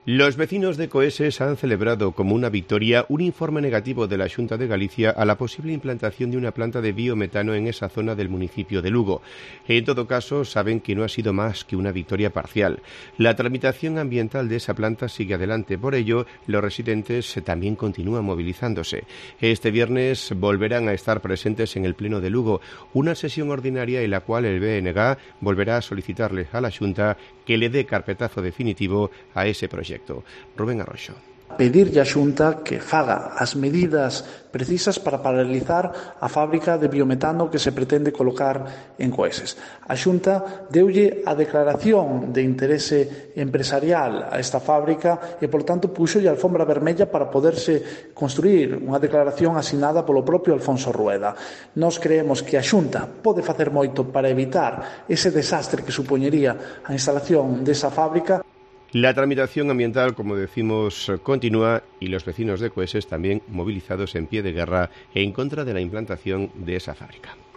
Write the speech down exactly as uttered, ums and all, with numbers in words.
Los vecinos de Coeses han celebrado como una victoria un informe negativo de la Xunta de Galicia a la posible implantación de una planta de biometano en esa zona del municipio de Lugo. En todo caso, saben que no ha sido más que una victoria parcial. La tramitación ambiental de esa planta sigue adelante, por ello, los residentes también continúan movilizándose. Este viernes volverán a estar presentes en el Pleno de Lugo, una sesión ordinaria en la cual el B N G volverá a solicitarle a la Xunta que le dé carpetazo definitivo a ese proyecto. Rubén Arroxo. Pedirlle á Xunta que faga as medidas precisas para paralizar a fábrica de biometano que se pretende colocar en Coeses. A Xunta deulle a declaración de interese empresarial a esta fábrica e, por tanto, puxolle a alfombra vermella para poderse construir unha declaración asinada polo propio Alfonso Rueda. Nós creemos que a Xunta pode facer moito para evitar ese desastre que supoñería a instalación desa fábrica. La tramitación ambiental, como decimos, continúa y los vecinos de Coeses también movilizados en pie de guerra en contra de la implantación de esa fábrica.